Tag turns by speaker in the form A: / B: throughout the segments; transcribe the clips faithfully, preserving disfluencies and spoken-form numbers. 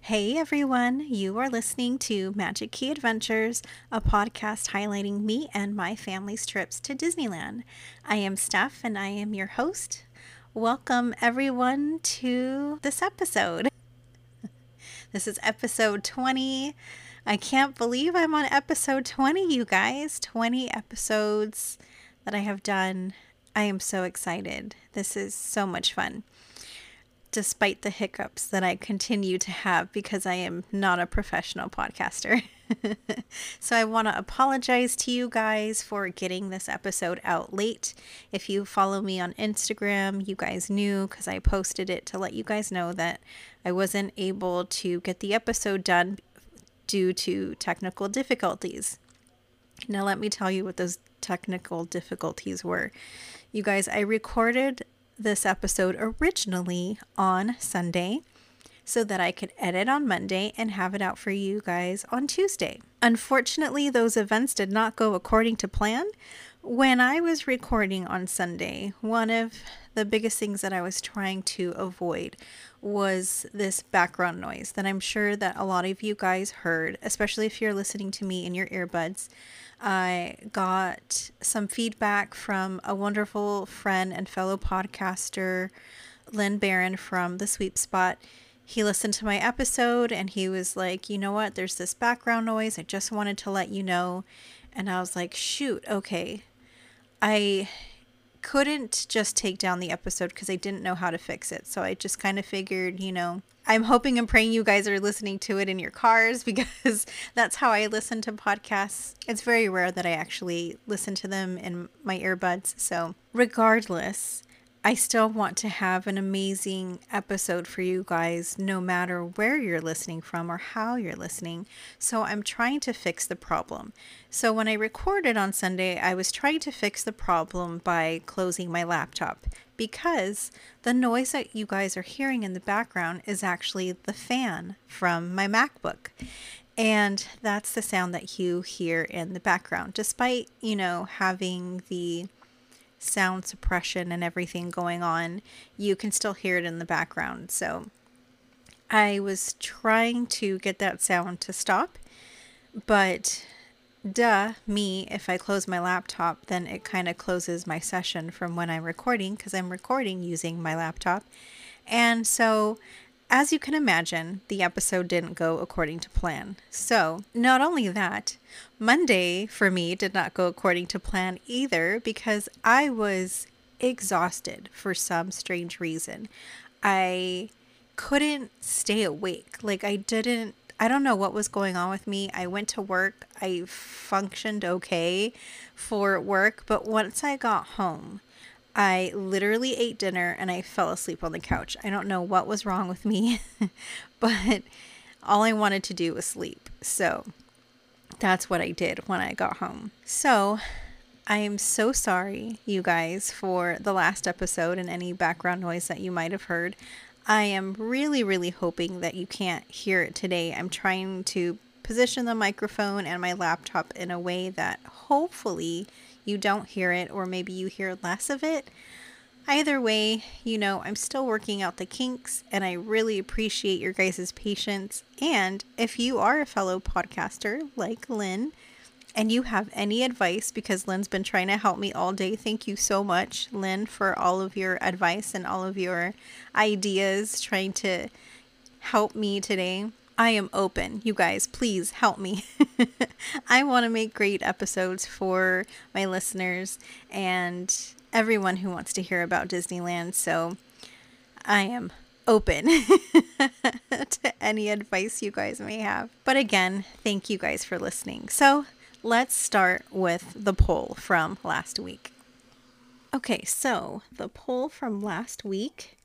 A: Hey everyone, you are listening to Magic Key Adventures, a podcast highlighting me and my family's trips to Disneyland. I am Steph and I am your host. Welcome everyone to this episode. This is episode twenty. I can't believe I'm on episode twenty, you guys. twenty episodes that I have done. I am so excited. This is so much fun, despite the hiccups that I continue to have because I am not a professional podcaster. So I want to apologize to you guys for getting this episode out late. If you follow me on Instagram, you guys knew because I posted it to let you guys know that I wasn't able to get the episode done due to technical difficulties. Now let me tell you what those technical difficulties were. You guys, I recorded this episode originally on Sunday so that I could edit on Monday and have it out for you guys on Tuesday. Unfortunately, those events did not go according to plan. When I was recording on Sunday, one of the biggest things that I was trying to avoid was this background noise that I'm sure that a lot of you guys heard, especially if you're listening to me in your earbuds. I got some feedback from a wonderful friend and fellow podcaster, Lynn Barron from The Sweep Spot. He listened to my episode and he was like, you know what, there's this background noise. I just wanted to let you know. And I was like, shoot, okay. I couldn't just take down the episode because I didn't know how to fix it. So I just kind of figured, you know, I'm hoping and praying you guys are listening to it in your cars because that's how I listen to podcasts. It's very rare that I actually listen to them in my earbuds. So regardless, I still want to have an amazing episode for you guys, no matter where you're listening from or how you're listening. So I'm trying to fix the problem. So when I recorded on Sunday, I was trying to fix the problem by closing my laptop because the noise that you guys are hearing in the background is actually the fan from my MacBook. And that's the sound that you hear in the background, despite, you know, having the sound suppression and everything going on, you can still hear it in the background. So I was trying to get that sound to stop, but duh, me, if I close my laptop, then it kind of closes my session from when I'm recording because I'm recording using my laptop. And so as you can imagine, the episode didn't go according to plan. So not only that, Monday for me did not go according to plan either because I was exhausted for some strange reason. I couldn't stay awake. Like I didn't, I don't know what was going on with me. I went to work. I functioned okay for work. But once I got home, I literally ate dinner and I fell asleep on the couch. I don't know what was wrong with me, but all I wanted to do was sleep. So that's what I did when I got home. So I am so sorry, you guys, for the last episode and any background noise that you might have heard. I am really, really hoping that you can't hear it today. I'm trying to position the microphone and my laptop in a way that hopefully you don't hear it, or maybe you hear less of it. Either way, you know, I'm still working out the kinks and I really appreciate your guys' patience. And if you are a fellow podcaster like Lynn and you have any advice, because Lynn's been trying to help me all day, thank you so much, Lynn, for all of your advice and all of your ideas trying to help me today. I am open. You guys, please help me. I want to make great episodes for my listeners and everyone who wants to hear about Disneyland. So I am open to any advice you guys may have. But again, thank you guys for listening. So let's start with the poll from last week. Okay, so the poll from last week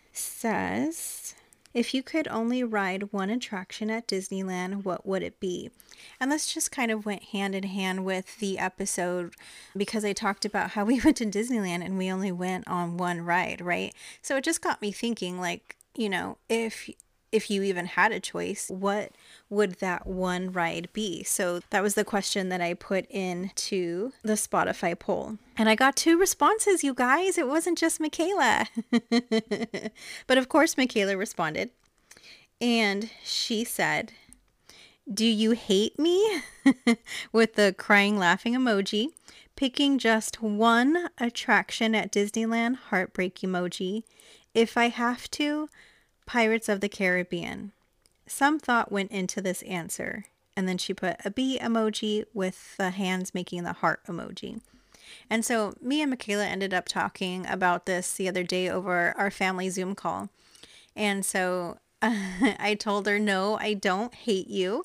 A: says, if you could only ride one attraction at Disneyland, what would it be? And this just kind of went hand in hand with the episode because I talked about how we went to Disneyland and we only went on one ride, right? So it just got me thinking, like, you know, if if you even had a choice, what would that one ride be? So that was the question that I put into the Spotify poll. And I got two responses, you guys. It wasn't just Michaela. But of course, Michaela responded. And she said, "Do you hate me?" with the crying laughing emoji. Picking just one attraction at Disneyland, heartbreak emoji. If I have to, Pirates of the Caribbean. Some thought went into this answer. And then she put a bee emoji with the hands making the heart emoji. And so me and Michaela ended up talking about this the other day over our family Zoom call. And so uh, I told her, no, I don't hate you.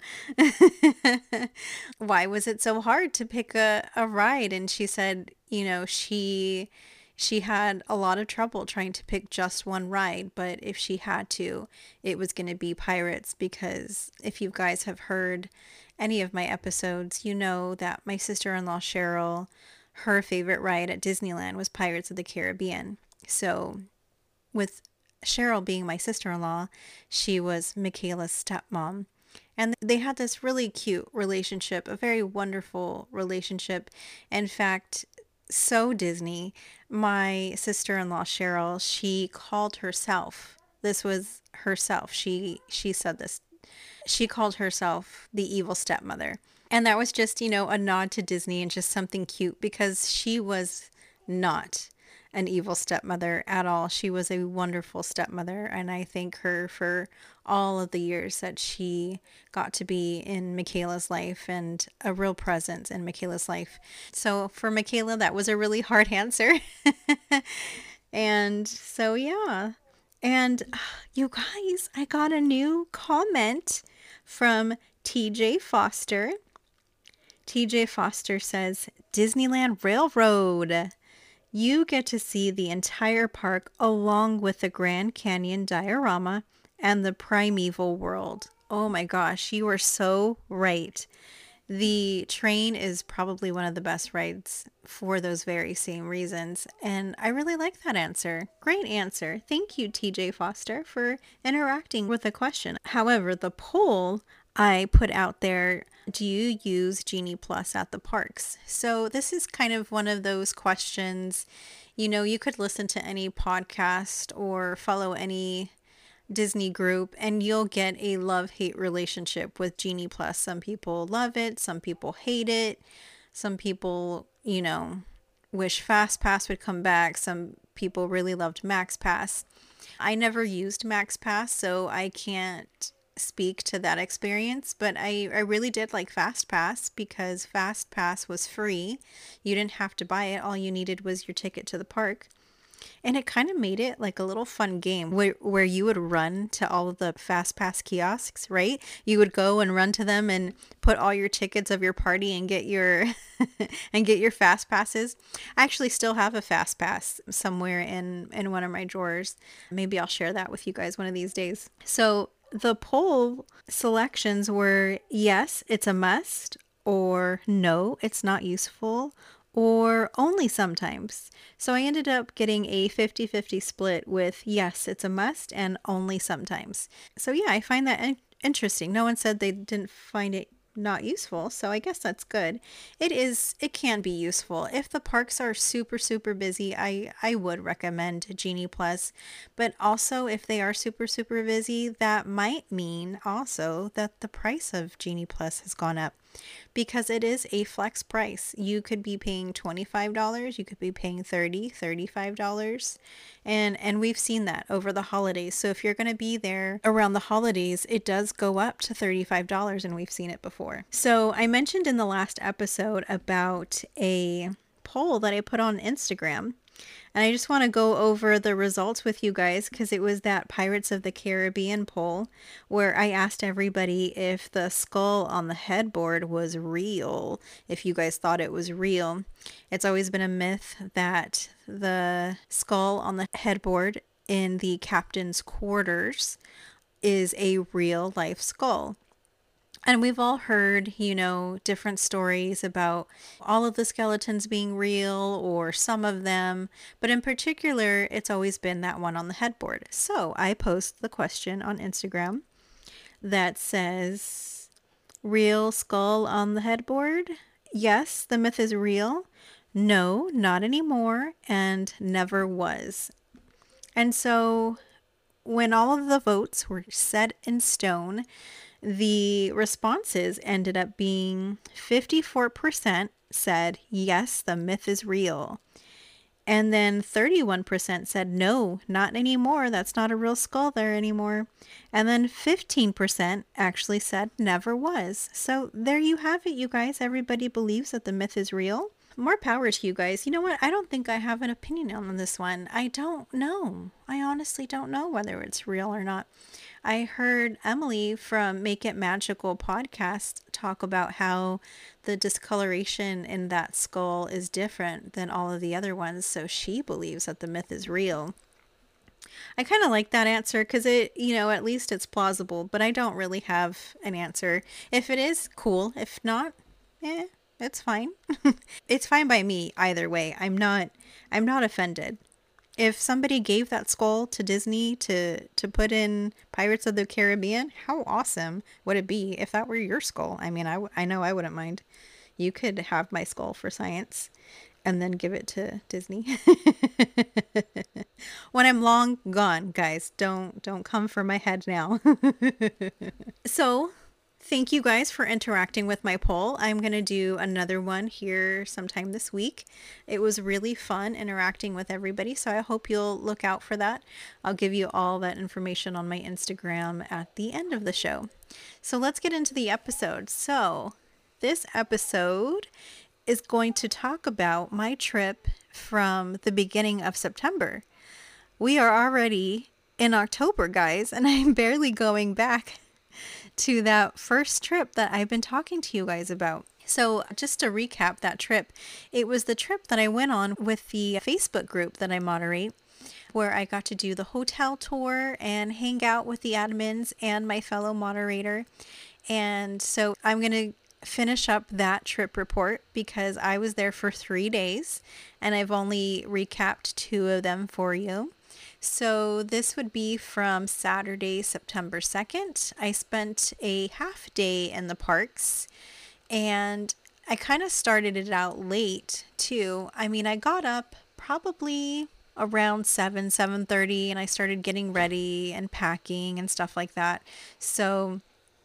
A: Why was it so hard to pick a, a ride? And she said, you know, she she had a lot of trouble trying to pick just one ride, but if she had to, it was going to be Pirates, because if you guys have heard any of my episodes, you know that my sister-in-law Cheryl, her favorite ride at Disneyland was Pirates of the Caribbean. So with Cheryl being my sister-in-law, she was Michaela's stepmom. And they had this really cute relationship, a very wonderful relationship. In fact, so Disney, my sister-in-law Cheryl, she called herself, this was herself. She she said this. She called herself the evil stepmother. And that was just, you know, a nod to Disney and just something cute, because she was not an evil stepmother at all. She was a wonderful stepmother, and I thank her for all of the years that she got to be in Michaela's life and a real presence in Michaela's life. So for Michaela, that was a really hard answer. And so, yeah. And uh, you guys, I got a new comment from T J Foster. T J Foster says, Disneyland Railroad. You get to see the entire park along with the Grand Canyon diorama and the primeval world. Oh my gosh, you are so right. The train is probably one of the best rides for those very same reasons. And I really like that answer. Great answer. Thank you, T J Foster, for interacting with the question. However, the poll I put out there, do you use Genie Plus at the parks? So this is kind of one of those questions, you know, you could listen to any podcast or follow any Disney group and you'll get a love-hate relationship with Genie Plus. Some people love it, some people hate it, some people, you know, wish Fast Pass would come back, some people really loved Max Pass. I never used Max Pass, so I can't speak to that experience, but I, I really did like Fast Pass because Fast Pass was free. You didn't have to buy it. All you needed was your ticket to the park. And it kind of made it like a little fun game where, where you would run to all of the Fast Pass kiosks, right? You would go and run to them and put all your tickets of your party and get your and get your Fast Passes. I actually still have a Fast Pass somewhere in in one of my drawers. Maybe I'll share that with you guys one of these days. So the poll selections were yes, it's a must, or no, it's not useful, or only sometimes. So I ended up getting a fifty-fifty split with yes, it's a must, and only sometimes. So yeah, I find that in- interesting. No one said they didn't find it not useful, so I guess that's good. It is, it can be useful. If the parks are super, super busy, I, I would recommend Genie Plus. But also, if they are super, super busy, that might mean also that the price of Genie Plus has gone up, because it is a flex price. You could be paying twenty-five dollars, you could be paying thirty dollars, thirty-five dollars. And and we've seen that over the holidays. So if you're going to be there around the holidays, it does go up to thirty-five dollars, and we've seen it before. So I mentioned in the last episode about a poll that I put on Instagram. And I just want to go over the results with you guys because it was that Pirates of the Caribbean poll where I asked everybody if the skull on the headboard was real, if you guys thought it was real. It's always been a myth that the skull on the headboard in the captain's quarters is a real life skull. And we've all heard, you know, different stories about all of the skeletons being real or some of them. But in particular, it's always been that one on the headboard. So I post the question on Instagram that says, real skull on the headboard? Yes, the myth is real. No, not anymore, and never was. And so when all of the votes were set in stone, the responses ended up being fifty-four percent said, yes, the myth is real. And then thirty-one percent said, no, not anymore. That's not a real skull there anymore. And then fifteen percent actually said never was. So there you have it, you guys. Everybody believes that the myth is real. More power to you guys. You know what? I don't think I have an opinion on this one. I don't know. I honestly don't know whether it's real or not. I heard Emily from Make It Magical podcast talk about how the discoloration in that skull is different than all of the other ones, so she believes that the myth is real. I kind of like that answer because it, you know, at least it's plausible, but I don't really have an answer. If it is, cool. If not, eh, it's fine. It's fine by me either way. I'm not, I'm not offended. If somebody gave that skull to Disney to, to put in Pirates of the Caribbean, how awesome would it be if that were your skull? I mean, I, w- I know I wouldn't mind. You could have my skull for science and then give it to Disney. When I'm long gone, guys, don't don't come for my head now. So thank you guys for interacting with my poll. I'm going to do another one here sometime this week. It was really fun interacting with everybody, so I hope you'll look out for that. I'll give you all that information on my Instagram at the end of the show. So let's get into the episode. So this episode is going to talk about my trip from the beginning of September. We are already in October, guys, and I'm barely going back to that first trip that I've been talking to you guys about. So just to recap that trip, it was the trip that I went on with the Facebook group that I moderate, where I got to do the hotel tour and hang out with the admins and my fellow moderator. And so I'm going to finish up that trip report because I was there for three days and I've only recapped two of them for you. So this would be from Saturday, September second. I spent a half day in the parks and I kind of started it out late too. I mean, I got up probably around seven, seven thirty and I started getting ready and packing and stuff like that. So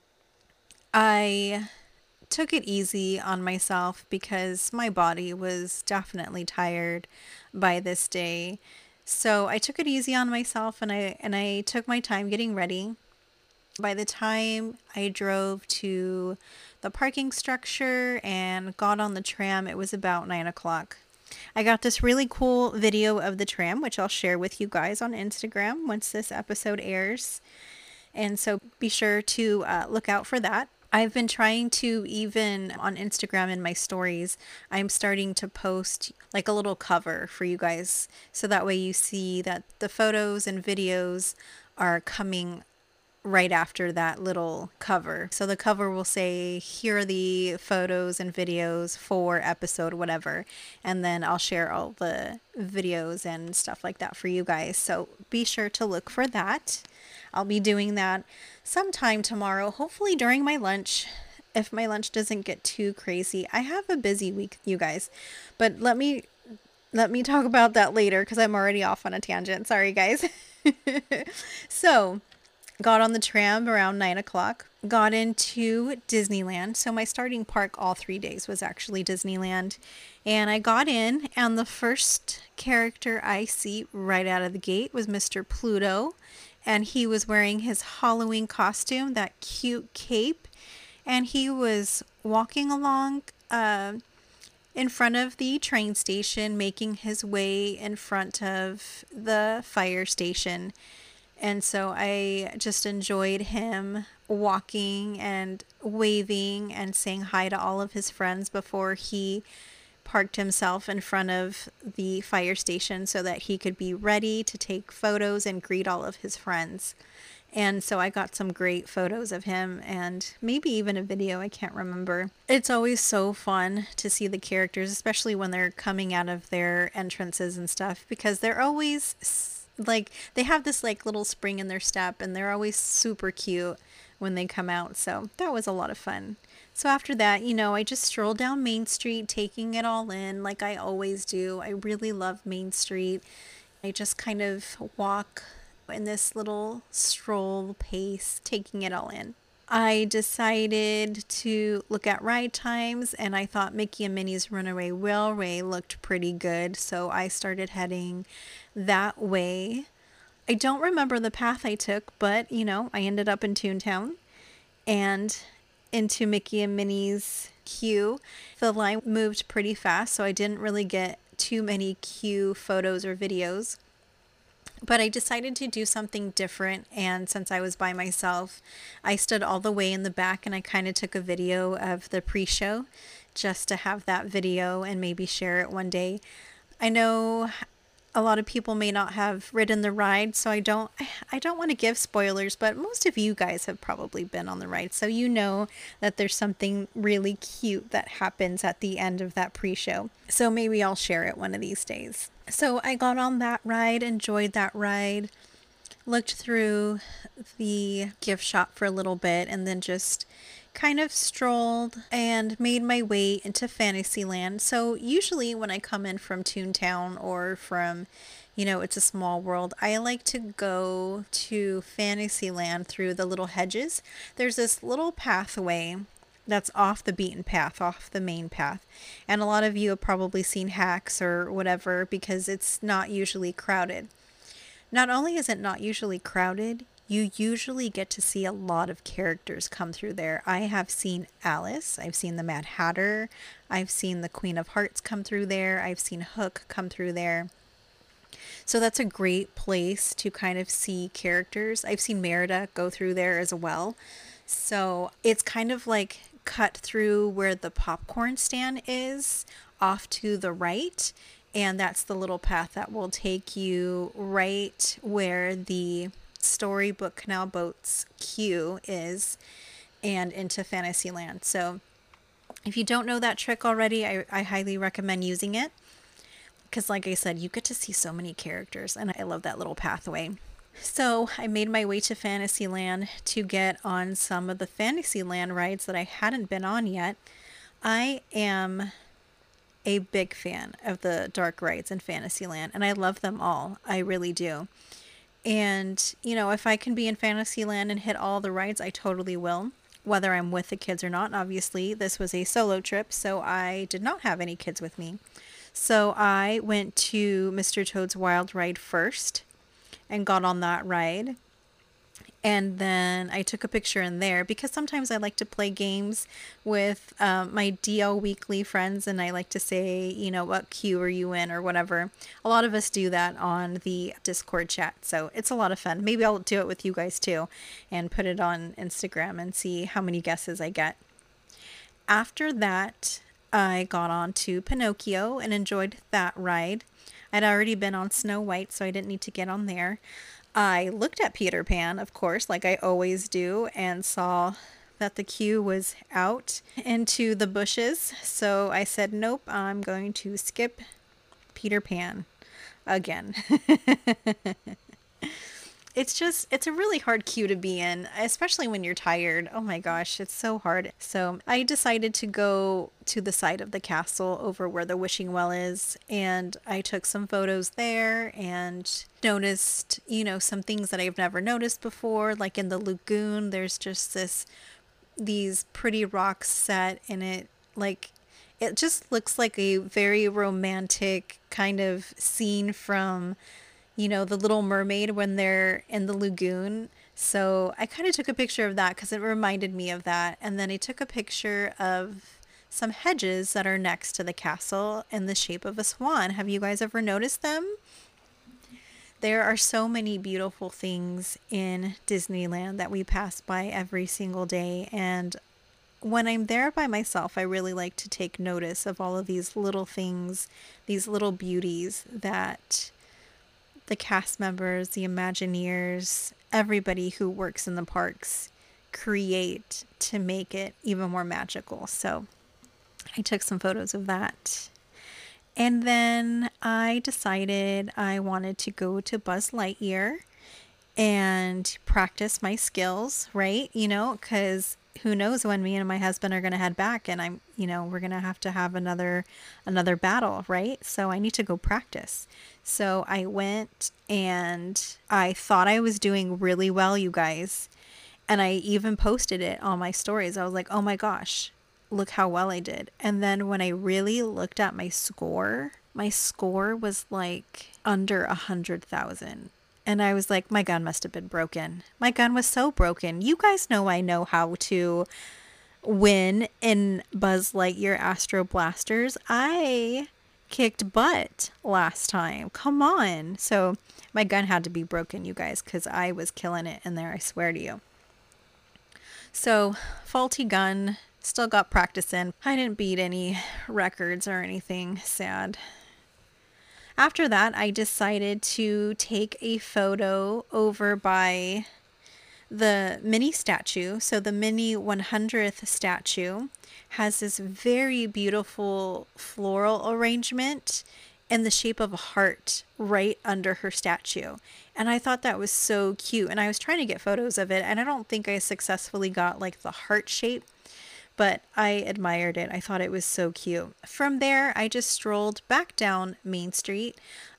A: I took it easy on myself because my body was definitely tired by this day. So I took it easy on myself and I and I took my time getting ready. By the time I drove to the parking structure and got on the tram, it was about nine o'clock. I got this really cool video of the tram, which I'll share with you guys on Instagram once this episode airs. And so be sure to uh, look out for that. I've been trying to, even on Instagram in my stories, I'm starting to post like a little cover for you guys. So that way you see that the photos and videos are coming right after that little cover. So the cover will say, here are the photos and videos for episode whatever. And then I'll share all the videos and stuff like that for you guys. So be sure to look for that. I'll be doing that sometime tomorrow, hopefully during my lunch, if my lunch doesn't get too crazy. I have a busy week, you guys, but let me let me talk about that later because I'm already off on a tangent. Sorry, guys. So got on the tram around nine o'clock, got into Disneyland. So my starting park all three days was actually Disneyland. And I got in, and the first character I see right out of the gate was Mister Pluto. And he was wearing his Halloween costume, that cute cape. And he was walking along uh, in front of the train station, making his way in front of the fire station. And so I just enjoyed him walking and waving and saying hi to all of his friends before he parked himself in front of the fire station so that he could be ready to take photos and greet all of his friends. And so I got some great photos of him and maybe even a video, I can't remember. It's always so fun to see the characters, especially when they're coming out of their entrances and stuff, because they're always like, they have this like little spring in their step and they're always super cute when they come out. So that was a lot of fun. So after that, you know, I just strolled down Main Street, taking it all in like I always do. I really love Main Street. I just kind of walk in this little stroll pace, taking it all in. I decided to look at ride times, and I thought Mickey and Minnie's Runaway Railway looked pretty good, so I started heading that way. I don't remember the path I took, but you know, I ended up in Toontown and into Mickey and Minnie's queue. The line moved pretty fast, so I didn't really get too many queue photos or videos. But I decided to do something different, and since I was by myself, I stood all the way in the back and I kind of took a video of the pre-show just to have that video and maybe share it one day. I know a lot of people may not have ridden the ride, so I don't I don't want to give spoilers, but most of you guys have probably been on the ride, so you know that there's something really cute that happens at the end of that pre-show. So maybe I'll share it one of these days. So I got on that ride, enjoyed that ride, looked through the gift shop for a little bit, and then just kind of strolled and made my way into Fantasyland. So usually when I come in from Toontown or from, you know, It's a Small World, I like to go to Fantasyland through the little hedges. There's this little pathway that's off the beaten path, off the main path. And a lot of you have probably seen hacks or whatever because it's not usually crowded. Not only is it not usually crowded, you usually get to see a lot of characters come through there. I have seen Alice, I've seen the Mad Hatter, I've seen the Queen of Hearts come through there, I've seen Hook come through there. So that's a great place to kind of see characters. I've seen Merida go through there as well. So it's kind of like cut through where the popcorn stand is off to the right. And that's the little path that will take you right where the Storybook Canal Boats queue is and into Fantasyland. So if you don't know that trick already, I, I highly recommend using it. Because like I said, you get to see so many characters and I love that little pathway. So I made my way to Fantasyland to get on some of the Fantasyland rides that I hadn't been on yet. I am a big fan of the dark rides in Fantasyland and I love them all. I really do. And, you know, if I can be in Fantasyland and hit all the rides, I totally will, whether I'm with the kids or not. And obviously, this was a solo trip, so I did not have any kids with me. So I went to Mister Toad's Wild Ride first and got on that ride. And then I took a picture in there because sometimes I like to play games with um, my D L Weekly friends and I like to say, you know, what queue are you in or whatever. A lot of us do that on the Discord chat. So it's a lot of fun. Maybe I'll do it with you guys too and put it on Instagram and see how many guesses I get. After that, I got on to Pinocchio and enjoyed that ride. I'd already been on Snow White, so I didn't need to get on there. I looked at Peter Pan, of course, like I always do, and saw that the queue was out into the bushes. So I said, nope, I'm going to skip Peter Pan again. It's just, it's a really hard queue to be in, especially when you're tired. Oh my gosh, it's so hard. So I decided to go to the side of the castle over where the wishing well is. And I took some photos there and noticed, you know, some things that I've never noticed before. Like in the lagoon, there's just this, these pretty rocks set in it. Like, it just looks like a very romantic kind of scene from, you know, The Little Mermaid when they're in the lagoon. So I kind of took a picture of that because it reminded me of that. And then I took a picture of some hedges that are next to the castle in the shape of a swan. Have you guys ever noticed them? There are so many beautiful things in Disneyland that we pass by every single day. And when I'm there by myself, I really like to take notice of all of these little things, these little beauties that the cast members, the Imagineers, everybody who works in the parks create to make it even more magical. So I took some photos of that. And then I decided I wanted to go to Buzz Lightyear and practice my skills, right? You know, because who knows when me and my husband are going to head back, and I'm, you know, we're going to have to have another another battle, right? So I need to go practice. So I went and I thought I was doing really well, you guys. And I even posted it on my stories. I was like, "Oh my gosh, look how well I did." And then when I really looked at my score, my score was like under a hundred thousand. And I was like, my gun must have been broken. My gun was so broken. You guys know I know how to win in Buzz Lightyear Astro Blasters. I kicked butt last time. Come on. So my gun had to be broken, you guys, because I was killing it in there, I swear to you. So faulty gun, still got practice in. I didn't beat any records or anything, sad. After that, I decided to take a photo over by the mini statue. So the mini one hundredth statue has this very beautiful floral arrangement in the shape of a heart right under her statue. And I thought that was so cute. And I was trying to get photos of it, and I don't think I successfully got like the heart shape, but I admired it. I thought it was so cute. From there, I just strolled back down Main Street.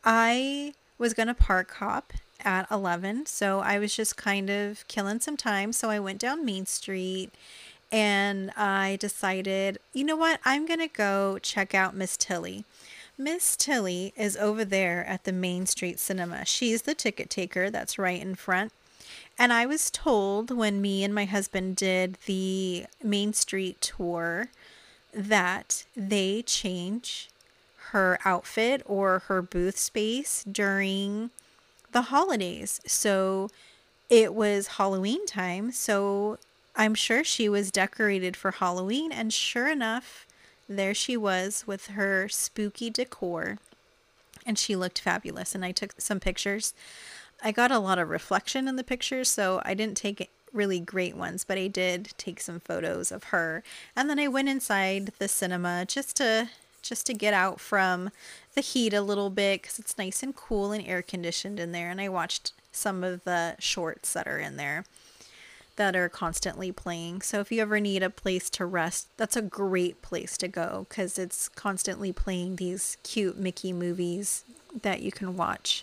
A: I was going to park hop at eleven, so I was just kind of killing some time. So I went down Main Street and I decided, you know what? I'm going to go check out Miss Tilly. Miss Tilly is over there at the Main Street Cinema. She's the ticket taker that's right in front. And I was told when me and my husband did the Main Street tour that they change her outfit or her booth space during the holidays. So it was Halloween time. So I'm sure she was decorated for Halloween. And sure enough, there she was with her spooky decor. And she looked fabulous. And I took some pictures. I got a lot of reflection in the pictures, so I didn't take really great ones, but I did take some photos of her. And then I went inside the cinema just to just to get out from the heat a little bit, because it's nice and cool and air conditioned in there. And I watched some of the shorts that are in there that are constantly playing. So if you ever need a place to rest, that's a great place to go, because it's constantly playing these cute Mickey movies that you can watch.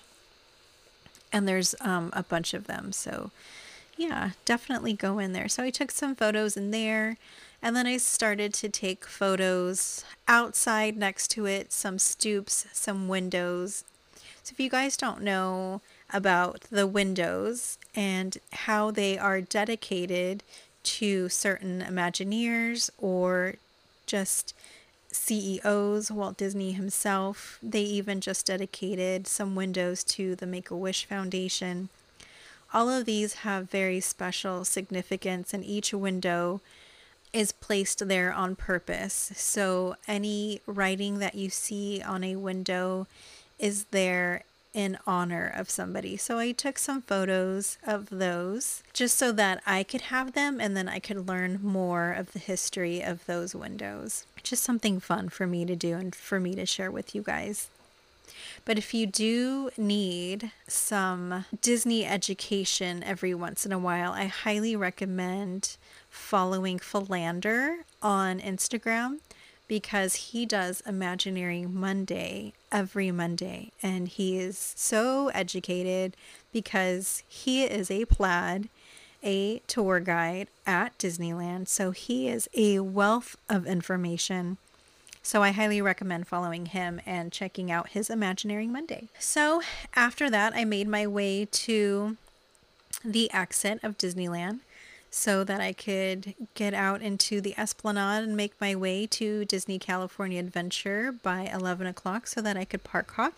A: And there's um, a bunch of them. So yeah, definitely go in there. So I took some photos in there, and then I started to take photos outside next to it, some stoops, some windows. So if you guys don't know about the windows and how they are dedicated to certain Imagineers or just C E Os, Walt Disney himself. They even just dedicated some windows to the Make-A-Wish Foundation. All of these have very special significance, and each window is placed there on purpose. So any writing that you see on a window is there in honor of somebody. So I took some photos of those just so that I could have them, and then I could learn more of the history of those windows. Just something fun for me to do and for me to share with you guys. But if you do need some Disney education every once in a while, I highly recommend following Philander on Instagram, because he does Imagineering Monday every Monday, and he is so educated because he is a plaid, a tour guide at Disneyland, so he is a wealth of information. So I highly recommend following him and checking out his Imagineering Monday. So after that, I made my way to the exit of Disneyland so that I could get out into the Esplanade and make my way to Disney California Adventure by eleven o'clock so that I could park hop.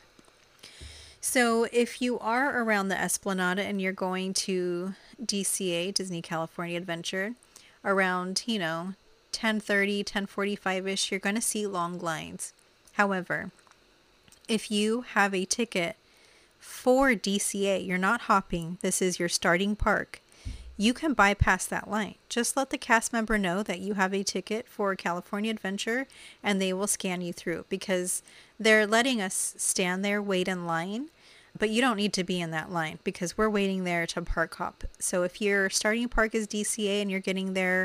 A: So if you are around the Esplanade and you're going to D C A, Disney California Adventure, around, you know, ten thirty, ten forty-five-ish, you're going to see long lines. However, if you have a ticket for D C A, you're not hopping, this is your starting park, you can bypass that line. Just let the cast member know that you have a ticket for California Adventure, and they will scan you through, because they're letting us stand there, wait in line, but you don't need to be in that line because we're waiting there to park hop. So if your starting park is D C A and you're getting there,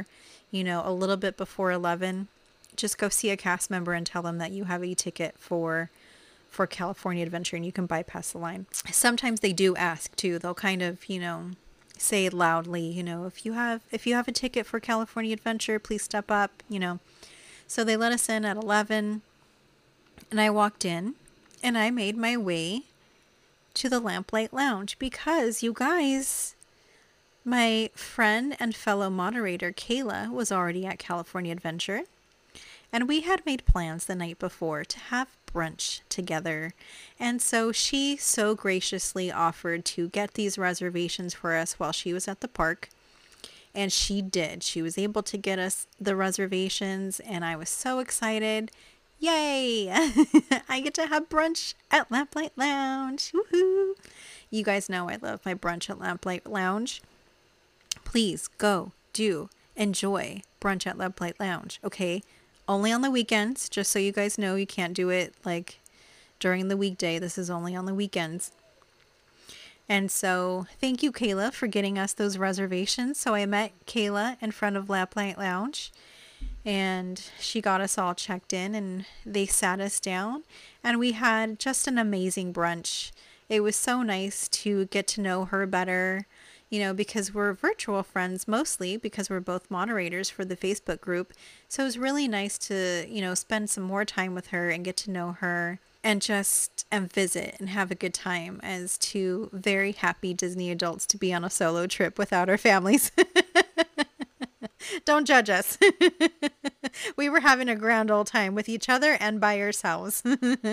A: you know, a little bit before eleven, just go see a cast member and tell them that you have a ticket for for California Adventure and you can bypass the line. Sometimes they do ask too. They'll kind of, you know, say loudly, you know, if you have if you have a ticket for California Adventure, please step up, you know. So they let us in at eleven, and I walked in and I made my way to the Lamplight Lounge because, you guys, my friend and fellow moderator Kayla was already at California Adventure, and we had made plans the night before to have brunch together. And so she so graciously offered to get these reservations for us while she was at the park. And she did. She was able to get us the reservations, and I was so excited. Yay! I get to have brunch at Lamplight Lounge. Woohoo! You guys know I love my brunch at Lamplight Lounge. Please go, do, enjoy brunch at Lamplight Lounge, okay? Only on the weekends, just so you guys know. You can't do it like during the weekday. This is only on the weekends. And so thank you, Kayla, for getting us those reservations. So I met Kayla in front of Lamplight Lounge, and she got us all checked in, and they sat us down, and we had just an amazing brunch. It was so nice to get to know her better, you know, because we're virtual friends mostly because we're both moderators for the Facebook group. So it was really nice to, you know, spend some more time with her and get to know her and just and visit and have a good time as two very happy Disney adults to be on a solo trip without our families. Don't judge us. We were having a grand old time with each other and by ourselves.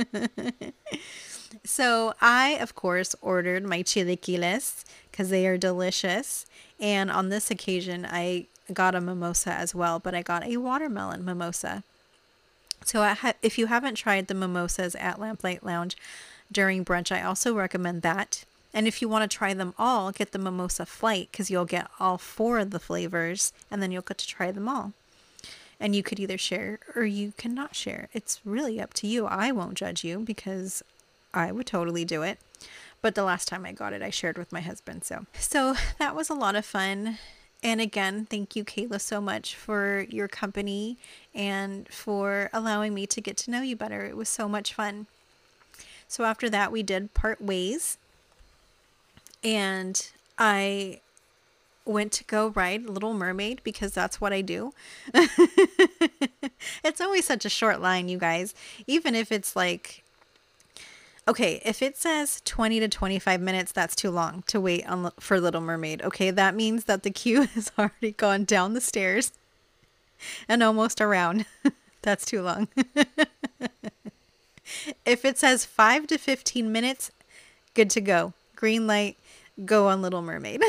A: So I, of course, ordered my chilaquiles because they are delicious. And on this occasion, I got a mimosa as well, but I got a watermelon mimosa. So I ha- if you haven't tried the mimosas at Lamplight Lounge during brunch, I also recommend that. And if you want to try them all, get the mimosa flight because you'll get all four of the flavors and then you'll get to try them all. And you could either share or you cannot share. It's really up to you. I won't judge you because I would totally do it. But the last time I got it, I shared with my husband. So, so that was a lot of fun. And again, thank you, Kayla, so much for your company and for allowing me to get to know you better. It was so much fun. So after that, we did part ways. And I went to go ride Little Mermaid because that's what I do. It's always such a short line, you guys. Even if it's like, okay, if it says twenty to twenty-five minutes, that's too long to wait on for Little Mermaid. Okay, that means that the queue has already gone down the stairs and almost around. That's too long. If it says five to fifteen minutes, good to go. Green light, go on Little Mermaid.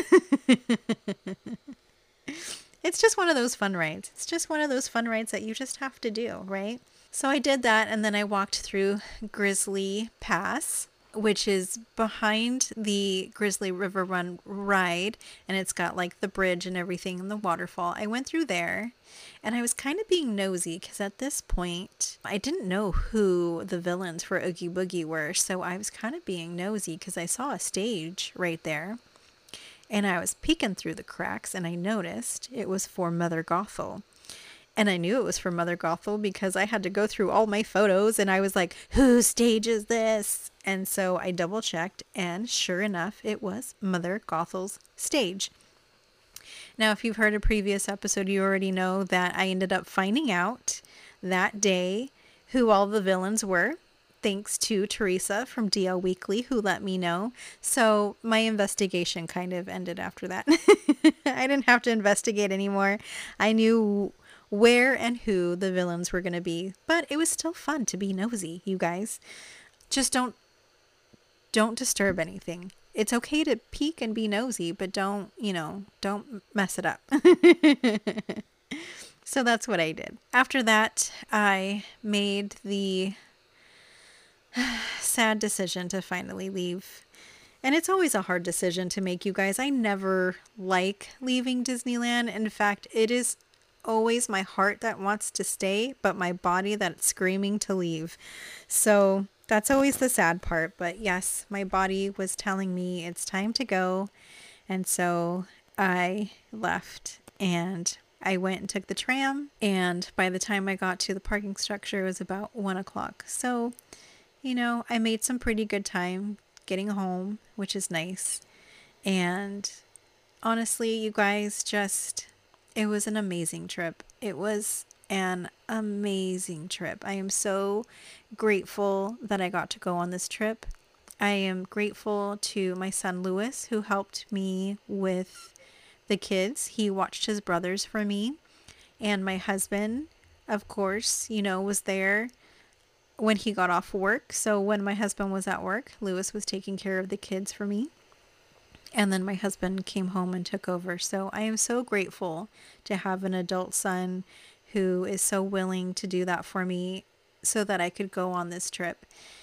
A: It's just one of those fun rides. It's just one of those fun rides that you just have to do, right? So I did that, and then I walked through Grizzly Pass, which is behind the Grizzly River Run ride, and it's got like the bridge and everything and the waterfall. I went through there, and I was kind of being nosy because at this point, I didn't know who the villains for Oogie Boogie were, so I was kind of being nosy because I saw a stage right there, and I was peeking through the cracks, and I noticed it was for Mother Gothel. And I knew it was for Mother Gothel because I had to go through all my photos and I was like, whose stage is this? And so I double checked, and sure enough, it was Mother Gothel's stage. Now, if you've heard a previous episode, you already know that I ended up finding out that day who all the villains were, thanks to Teresa from D L Weekly, who let me know. So my investigation kind of ended after that. I didn't have to investigate anymore. I knew where and who the villains were going to be, but it was still fun to be nosy, you guys. Just don't don't disturb anything. It's okay to peek and be nosy, but don't, you know, don't mess it up. So that's what I did. After that, I made the sad decision to finally leave. And it's always a hard decision to make, you guys. I never like leaving Disneyland. In fact, it is always my heart that wants to stay, but my body that's screaming to leave. So that's always the sad part. But yes, my body was telling me it's time to go. And so I left. And I went and took the tram, and by the time I got to the parking structure, it was about one o'clock. So, you know, I made some pretty good time getting home, which is nice. And honestly, you guys, just, it was an amazing trip. It was an amazing trip. I am so grateful that I got to go on this trip. I am grateful to my son Lewis, who helped me with the kids. He watched his brothers for me. And my husband, of course, you know, was there when he got off work. So when my husband was at work, Lewis was taking care of the kids for me. And then my husband came home and took over. So I am so grateful to have an adult son who is so willing to do that for me so that I could go on this trip.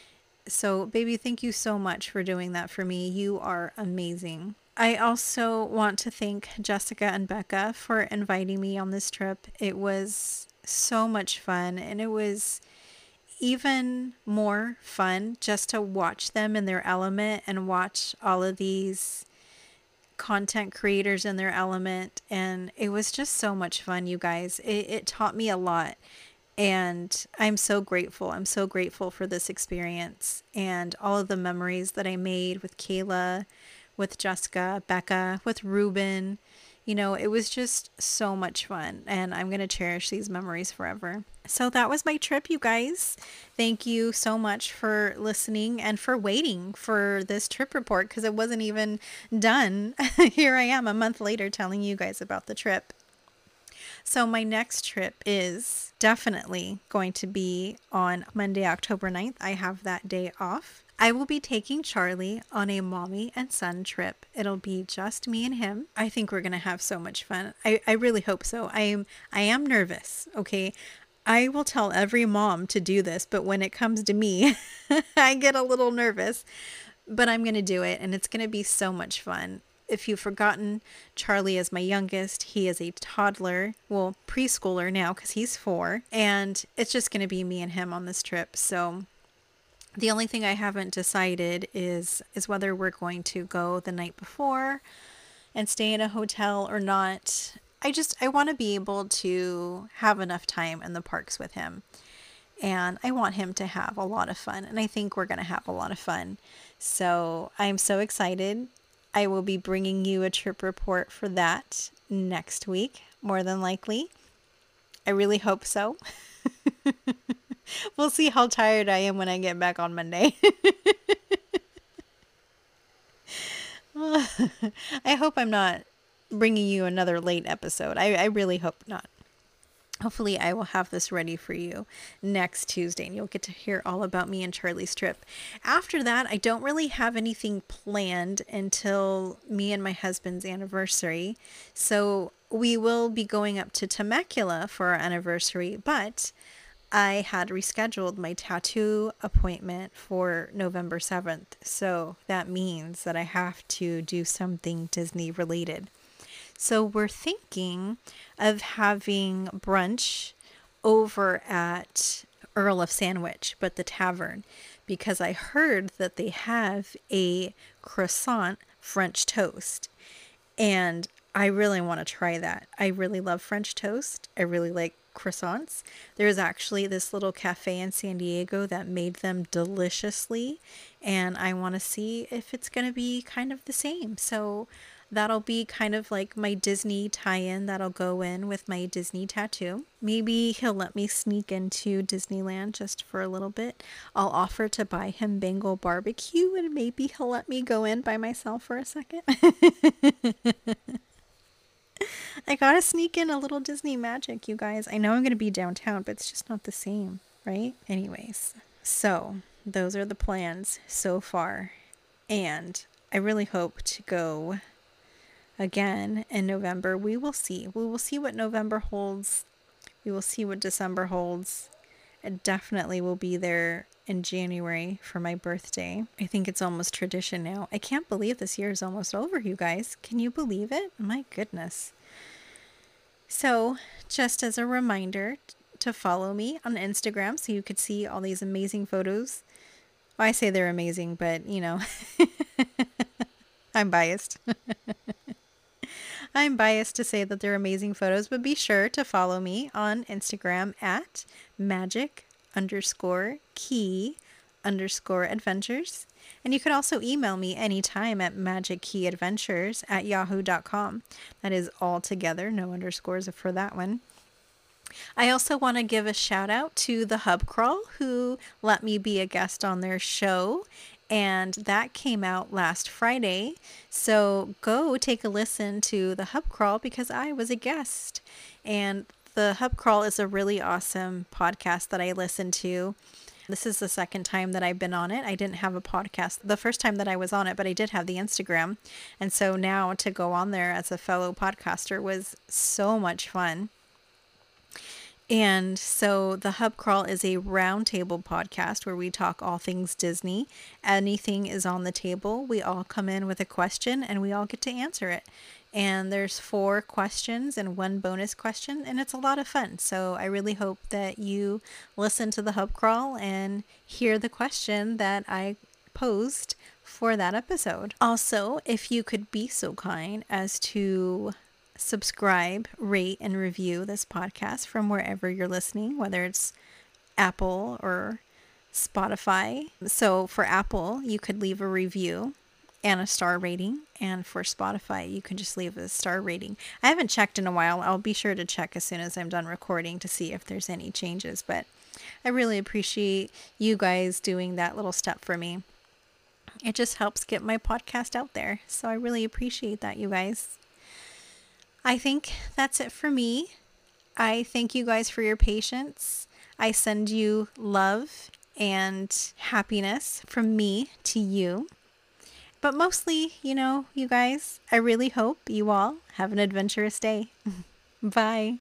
A: So, baby, thank you so much for doing that for me. You are amazing. I also want to thank Jessica and Becca for inviting me on this trip. It was so much fun, and it was even more fun just to watch them in their element and watch all of these content creators in their element. And it was just so much fun, you guys. It, it taught me a lot. And I'm so grateful. I'm so grateful for this experience and all of the memories that I made with Kayla, with Jessica, Becca, with Ruben. You know, it was just so much fun, and I'm going to cherish these memories forever. So that was my trip, you guys. Thank you so much for listening and for waiting for this trip report, because it wasn't even done. Here I am a month later telling you guys about the trip. So my next trip is definitely going to be on Monday, October ninth. I have that day off. I will be taking Charlie on a mommy and son trip. It'll be just me and him. I think we're going to have so much fun. I, I really hope so. I am, I am nervous. Okay. I will tell every mom to do this, but when it comes to me, I get a little nervous, but I'm going to do it, and it's going to be so much fun. If you've forgotten, Charlie is my youngest. He is a toddler, well, preschooler now because he's four, and it's just going to be me and him on this trip. So the only thing I haven't decided is is whether we're going to go the night before and stay in a hotel or not. I just, I want to be able to have enough time in the parks with him. And I want him to have a lot of fun. And I think we're going to have a lot of fun. So I'm so excited. I will be bringing you a trip report for that next week, more than likely. I really hope so. We'll see how tired I am when I get back on Monday. I hope I'm not bringing you another late episode. I, I really hope not. Hopefully I will have this ready for you next Tuesday, and you'll get to hear all about me and Charlie's trip. After that, I don't really have anything planned until me and my husband's anniversary. So we will be going up to Temecula for our anniversary, but I had rescheduled my tattoo appointment for November seventh. So that means that I have to do something Disney related. So we're thinking of having brunch over at Earl of Sandwich, but the tavern, because I heard that they have a croissant French toast, and I really want to try that. I really love French toast. I really like croissants. There's actually this little cafe in San Diego that made them deliciously, and I want to see if it's going to be kind of the same. So that'll be kind of like my Disney tie-in that'll go in with my Disney tattoo. Maybe he'll let me sneak into Disneyland just for a little bit. I'll offer to buy him Bengal barbecue, and maybe he'll let me go in by myself for a second. I gotta sneak in a little Disney magic, you guys. I know I'm gonna be downtown, but it's just not the same, right? Anyways, so those are the plans so far. And I really hope to go again in November. We will see. We will see what November holds. We will see what December holds. I definitely will be there in January for my birthday. I think it's almost tradition now. I can't believe this year is almost over, you guys. Can you believe it? My goodness. So, just as a reminder to follow me on Instagram so you could see all these amazing photos. Well, I say they're amazing, but you know, I'm biased. I'm biased to say that they're amazing photos, but be sure to follow me on Instagram at magic underscore key underscore adventures. And you can also email me anytime at magickeyadventures at yahoo dot com. That is all together, no underscores for that one. I also want to give a shout out to the Hub Crawl, who let me be a guest on their show. And that came out last Friday. So go take a listen to the Hub Crawl because I was a guest. And the Hub Crawl is a really awesome podcast that I listen to. This is the second time that I've been on it. I didn't have a podcast the first time that I was on it, but I did have the Instagram. And so now to go on there as a fellow podcaster was so much fun. And so the Hub Crawl is a roundtable podcast where we talk all things Disney. Anything is on the table. We all come in with a question and we all get to answer it. And there's four questions and one bonus question, and it's a lot of fun. So I really hope that you listen to the Hub Crawl and hear the question that I posed for that episode. Also, if you could be so kind as to subscribe, rate, and review this podcast from wherever you're listening, whether it's Apple or Spotify. So for Apple, you could leave a review and a star rating. And for Spotify, you can just leave a star rating. I haven't checked in a while. I'll be sure to check as soon as I'm done recording to see if there's any changes. But I really appreciate you guys doing that little step for me. It just helps get my podcast out there. So I really appreciate that, you guys. I think that's it for me. I thank you guys for your patience. I send you love and happiness from me to you. But mostly, you know, you guys, I really hope you all have an adventurous day. Bye.